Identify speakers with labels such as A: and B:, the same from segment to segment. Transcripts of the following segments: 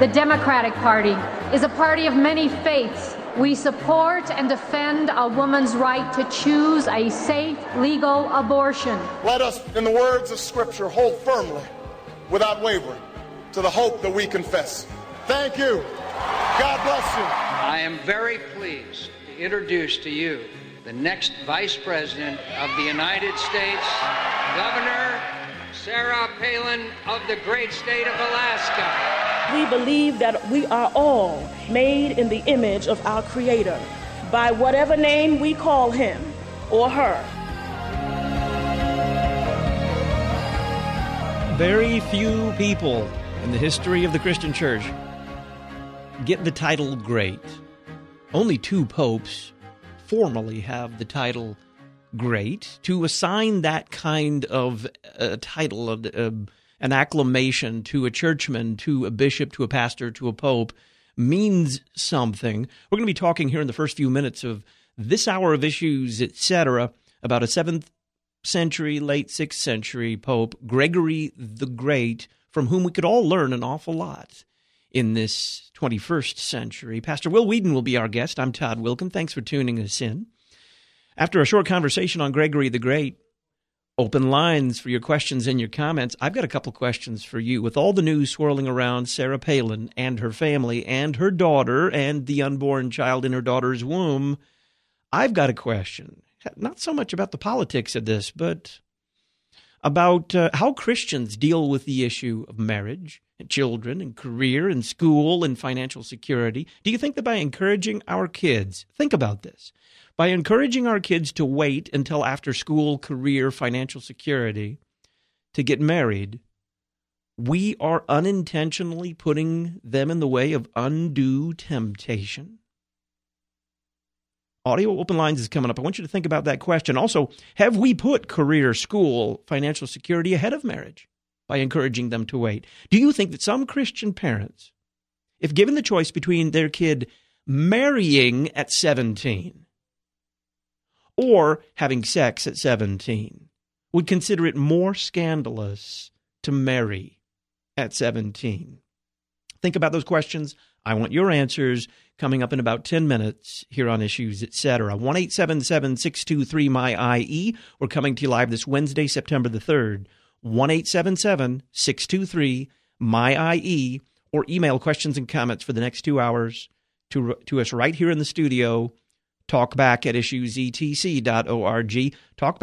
A: The Democratic Party is a party of many faiths. We support and defend a woman's right to choose a safe, legal abortion.
B: Let us, in the words of Scripture, hold firmly, without wavering, to the hope that we confess. Thank you. God bless you.
C: I am very pleased to introduce to you the next Vice President of the United States, Governor Sarah Palin of the great state of Alaska.
D: We believe that we are all made in the image of our Creator by whatever name we call him or her.
E: Very few people in the history of the Christian church get the title great. Only 2 popes formally have the title great. To assign that kind of title, an acclamation to a churchman, to a bishop, to a pastor, to a pope, means something. We're going to be talking here in the first few minutes of this hour of Issues, etc., about a 7th century, late 6th century pope, Gregory the Great, from whom we could all learn an awful lot in this 21st century. Pastor Will Weedon will be our guest. I'm Todd Wilkin. Thanks for tuning us in. After a short conversation on Gregory the Great, open lines for your questions and your comments. I've got a couple questions for you. With all the news swirling around Sarah Palin and her family and her daughter and the unborn child in her daughter's womb, I've got a question. Not so much about the politics of this, but about how Christians deal with the issue of marriage and children and career and school and financial security. Do you think that by encouraging our kids, think about this, by encouraging our kids to wait until after school, career, financial security to get married, we are unintentionally putting them in the way of undue temptation? Audio Open Lines is coming up. I want you to think about that question. Also, have we put career, school, financial security ahead of marriage by encouraging them to wait? Do you think that some Christian parents, if given the choice between their kid marrying at 17 or having sex at 17, would consider it more scandalous to marry at 17? Think about those questions. I want your answers coming up in about 10 minutes here on Issues, Etc. 1-877-623-MY-IE. We're coming to you live this Wednesday, September the 3rd. 1-877-623-MY-IE. Or email questions and comments for the next 2 hours to us right here in the studio. Talkback@issuesetc.org.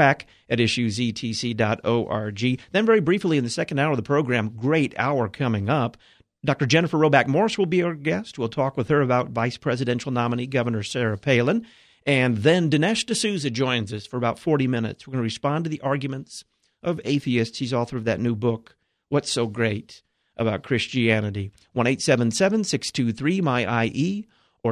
E: Talkback@issuesetc.org. Then very briefly in the second hour of the program, great hour coming up, Dr. Jennifer Roback Morris will be our guest. We'll talk with her about Vice Presidential nominee Governor Sarah Palin. And then Dinesh D'Souza joins us for about 40 minutes. We're going to respond to the arguments of atheists. He's author of that new book, What's So Great About Christianity. 1-877-623-MY-IE or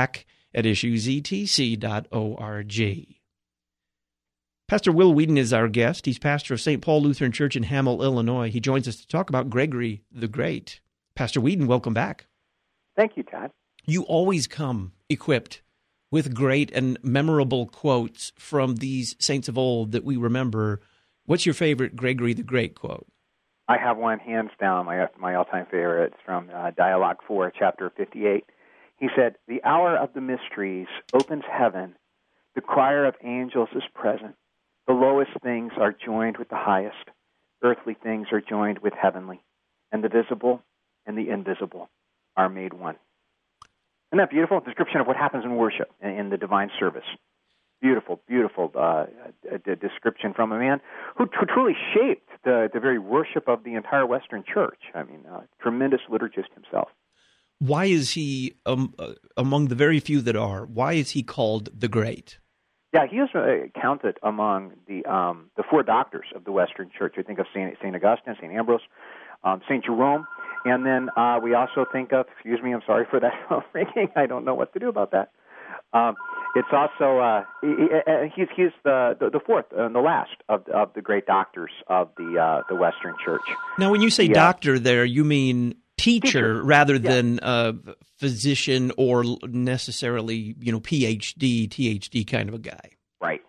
E: talkback@issuesetc.org. Pastor Will Weedon is our guest. He's pastor of St. Paul Lutheran Church in Hamel, Illinois. He joins us to talk about Gregory the Great. Pastor Weedon, welcome back.
F: Thank you, Todd.
E: You always come equipped with great and memorable quotes from these saints of old that we remember. What's your favorite Gregory the Great quote?
F: I have one, hands down, my all-time favorite. It's from Dialogue 4, chapter 58. He said, "The hour of the mysteries opens heaven. The choir of angels is present. The lowest things are joined with the highest. Earthly things are joined with heavenly. And the visible and the invisible are made one." Isn't that beautiful? Description of what happens in worship, in the divine service. Beautiful, beautiful description from a man who truly shaped the very worship of the entire Western Church. I mean, tremendous liturgist himself.
E: Why is he, among the very few that are, why is he called the Great?
F: Yeah, he is counted among the 4 doctors of the Western Church. We think of St. Augustine, St. Ambrose, St. Jerome, and then we also think of, excuse me, I'm sorry for that phone ringing. I don't know what to do about that. It's also, he's the fourth and the last of the great doctors of the Western Church.
E: Now, when you say doctor there, you mean teacher rather than physician or necessarily, PhD, THD kind of a guy.
F: Right.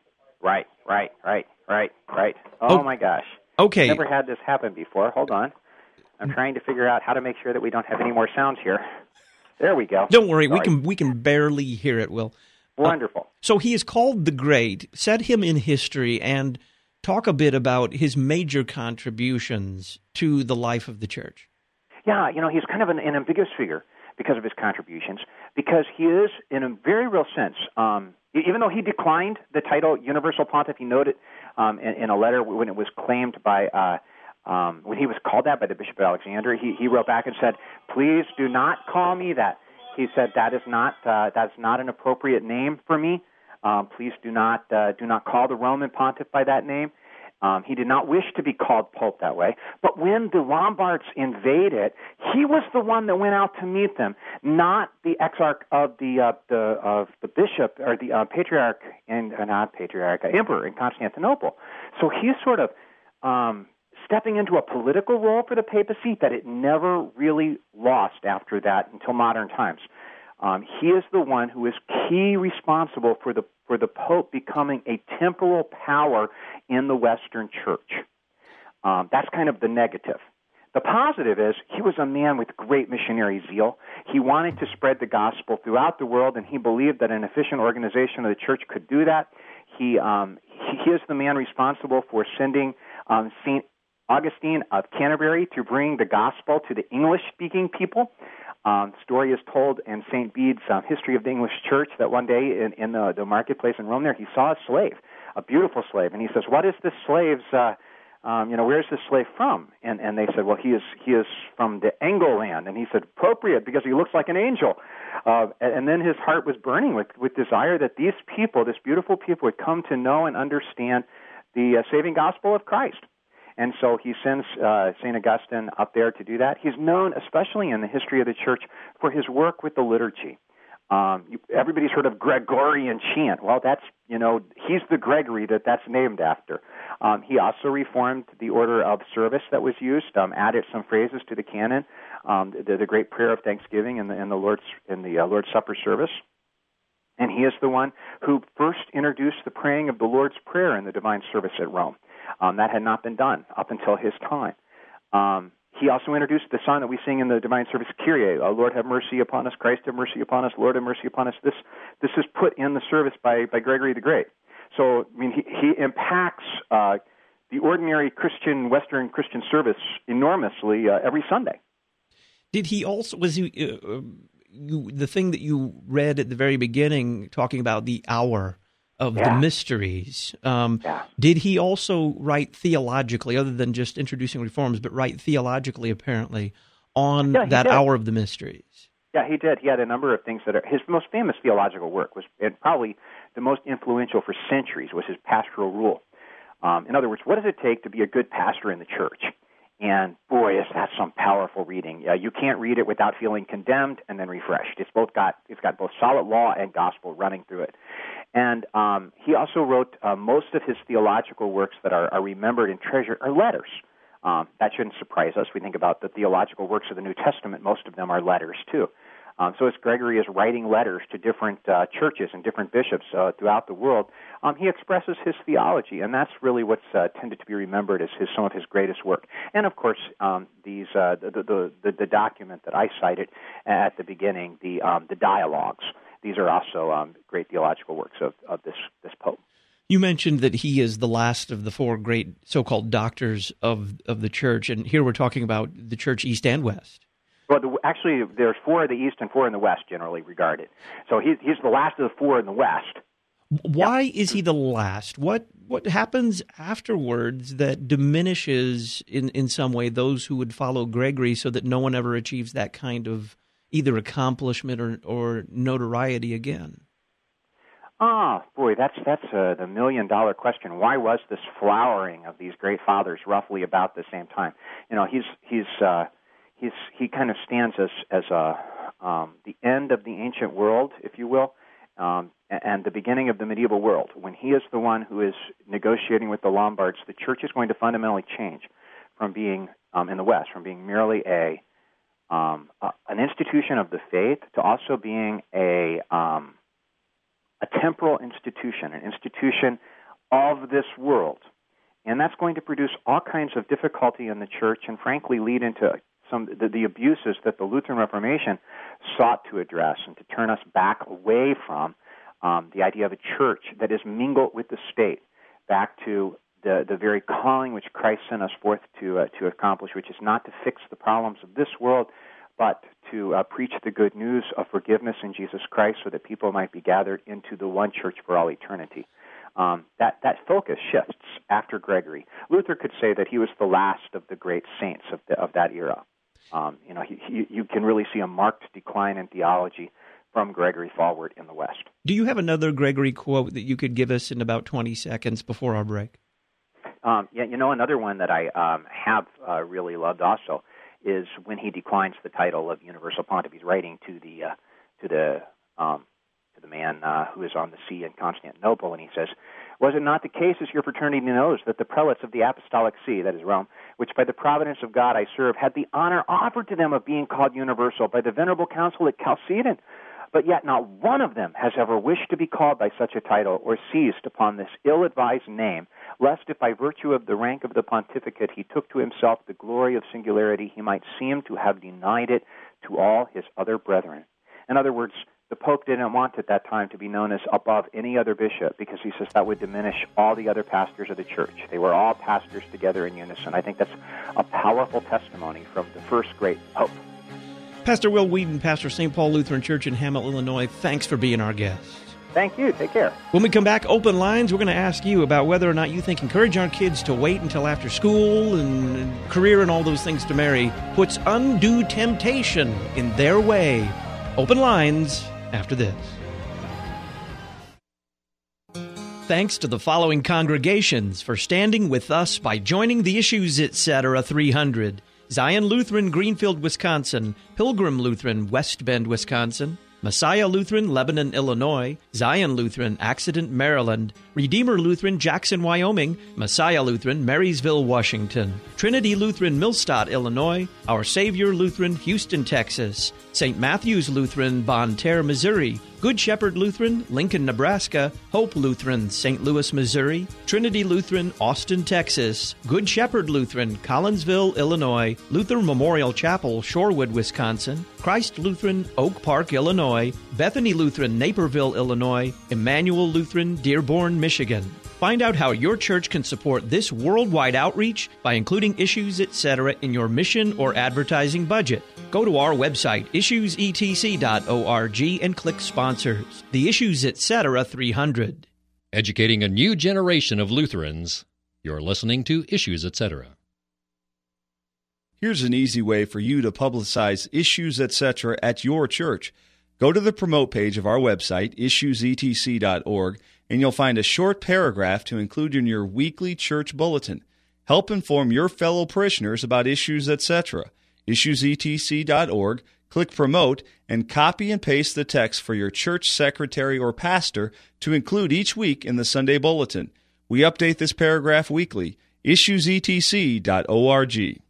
F: Oh, my gosh.
E: Okay.
F: Never had this happen before. Hold on. I'm trying to figure out how to make sure that we don't have any more sounds here. There we go.
E: Don't worry,
F: Sorry.
E: we can barely hear it, Will.
F: Wonderful.
E: So he is called the Great. Set him in history and talk a bit about his major contributions to the life of the church.
F: Yeah, he's kind of an ambiguous figure because of his contributions, because he is, in a very real sense, even though he declined the title Universal Pontiff, he noted in a letter when it was claimed by, when he was called that by the Bishop of Alexandria, he wrote back and said, "Please do not call me that." He said, that's not an appropriate name for me. Please do not call the Roman Pontiff by that name. He did not wish to be called Pope that way. But when the Lombards invaded, he was the one that went out to meet them, not the exarch of the bishop or the patriarch and not patriarch, emperor in Constantinople. So he's sort of stepping into a political role for the papacy that it never really lost after that until modern times. He is the one who is key responsible for the Pope becoming a temporal power in the Western Church. That's kind of the negative. The positive is he was a man with great missionary zeal. He wanted to spread the gospel throughout the world, and he believed that an efficient organization of the church could do that. He is the man responsible for sending St. Augustine of Canterbury to bring the gospel to the English-speaking people. Story is told in St. Bede's History of the English Church that one day in the marketplace in Rome there, he saw a slave, a beautiful slave, and he says, "What is this slave's, where's this slave from?" And they said, "Well, he is from the Anglo-land." And he said, "Appropriate, because he looks like an angel." And then his heart was burning with desire that these people, this beautiful people, would come to know and understand the saving gospel of Christ. And so he sends St. Augustine up there to do that. He's known, especially in the history of the church, for his work with the liturgy. Everybody's heard of Gregorian chant. Well, that's, he's the Gregory that's named after. He also reformed the order of service that was used, added some phrases to the canon, the great prayer of thanksgiving in the Lord's Supper service. And he is the one who first introduced the praying of the Lord's Prayer in the divine service at Rome. That had not been done up until his time. He also introduced the song that we sing in the divine service, Kyrie, Lord have mercy upon us, Christ have mercy upon us, Lord have mercy upon us. This is put in the service by Gregory the Great. So, he impacts the ordinary Western Christian service enormously every Sunday.
E: Did he also, the thing that you read at the very beginning, talking about the hour of the mysteries. Did he also write theologically, other than just introducing reforms, but write theologically, apparently, on that hour of the mysteries?
F: Yeah, he did. He had a number of things his most famous theological work was, and probably the most influential for centuries, was his Pastoral Rule. In other words, what does it take to be a good pastor in the church? And boy, is that some powerful reading. You can't read it without feeling condemned and then refreshed. It's got both solid law and gospel running through it. And he also wrote most of his theological works that are remembered and treasured are letters. That shouldn't surprise us. We think about the theological works of the New Testament. Most of them are letters, too. So as Gregory is writing letters to different churches and different bishops throughout the world, he expresses his theology, and that's really what's tended to be remembered as some of his greatest work. And of course, the document that I cited at the beginning, the dialogues. These are also great theological works of this Pope.
E: You mentioned that he is the last of the four great so-called doctors of the church, and here we're talking about the church East and West.
F: Well, actually, there's four in the East and four in the West, generally regarded. So he's the last of the four in the West.
E: Why is he the last? What happens afterwards that diminishes in some way those who would follow Gregory, so that no one ever achieves that kind of either accomplishment or notoriety again?
F: Oh, boy, that's the million-dollar question. Why was this flowering of these great fathers roughly about the same time? He kind of stands as the end of the ancient world, if you will, and the beginning of the medieval world. When he is the one who is negotiating with the Lombards, the church is going to fundamentally change from being in the West, from being merely an institution of the faith to also being a temporal institution, an institution of this world. And that's going to produce all kinds of difficulty in the church and, frankly, lead into the abuses that the Lutheran Reformation sought to address and to turn us back away from the idea of a church that is mingled with the state, back to the very calling which Christ sent us forth to accomplish, which is not to fix the problems of this world, but to preach the good news of forgiveness in Jesus Christ so that people might be gathered into the one church for all eternity. That focus shifts after Gregory. Luther could say that he was the last of the great saints of that era. You can really see a marked decline in theology from Gregory forward in the West.
E: Do you have another Gregory quote that you could give us in about 20 seconds before our break?
F: Another one that I have really loved also is when he declines the title of Universal Pontiff. He's writing to the man who is on the see in Constantinople, and he says, "Was it not the case, as your fraternity knows, that the prelates of the Apostolic See, that is Rome, which by the providence of God I serve, had the honor offered to them of being called universal by the Venerable Council at Chalcedon? But yet not one of them has ever wished to be called by such a title or seized upon this ill-advised name, lest if by virtue of the rank of the pontificate he took to himself the glory of singularity, he might seem to have denied it to all his other brethren." In other words, the Pope didn't want at that time to be known as above any other bishop because he says that would diminish all the other pastors of the church. They were all pastors together in unison. I think that's a powerful testimony from the first great Pope.
E: Pastor Will Wheaton, pastor St. Paul Lutheran Church in Hamlet, Illinois, thanks for being our guest.
F: Thank you. Take care.
E: When we come back, Open Lines, we're going to ask you about whether or not you think encouraging our kids to wait until after school and career and all those things to marry puts undue temptation in their way. Open Lines after this. Thanks to the following congregations for standing with us by joining the Issues Etc. 300. Zion Lutheran, Greenfield, Wisconsin. Pilgrim Lutheran, West Bend, Wisconsin. Messiah Lutheran, Lebanon, Illinois. Zion Lutheran, Accident, Maryland. Redeemer Lutheran, Jackson, Wyoming. Messiah Lutheran, Marysville, Washington. Trinity Lutheran, Millstadt, Illinois. Our Savior Lutheran, Houston, Texas. St. Matthew's Lutheran, Bonne Terre, Missouri. Good Shepherd Lutheran, Lincoln, Nebraska. Hope Lutheran, St. Louis, Missouri. Trinity Lutheran, Austin, Texas. Good Shepherd Lutheran, Collinsville, Illinois. Luther Memorial Chapel, Shorewood, Wisconsin. Christ Lutheran, Oak Park, Illinois. Bethany Lutheran, Naperville, Illinois. Emmanuel Lutheran, Dearborn, Michigan. Find out how your church can support this worldwide outreach by including Issues Etc. in your mission or advertising budget. Go to our website, issuesetc.org, and click Sponsors. The Issues Etc. 300.
G: Educating a new generation of Lutherans. You're listening to Issues Etc.
H: Here's an easy way for you to publicize Issues Etc. at your church. Go to the promote page of our website, issuesetc.org, and you'll find a short paragraph to include in your weekly church bulletin. Help inform your fellow parishioners about Issues Etc. issuesetc.org, click Promote, and copy and paste the text for your church secretary or pastor to include each week in the Sunday Bulletin. We update this paragraph weekly. issuesetc.org.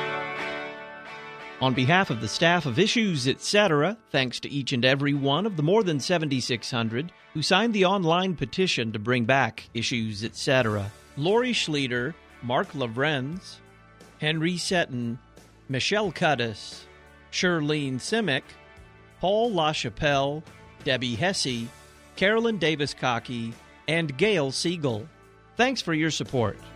E: On behalf of the staff of Issues Etc., thanks to each and every one of the more than 7,600 who signed the online petition to bring back Issues Etc. Lori Schlueter, Mark Lavrenz, Henry Seton, Michelle Cuddes, Shirlene Simic, Paul LaChapelle, Debbie Hesse, Carolyn Davis-Cockey, and Gail Siegel. Thanks for your support.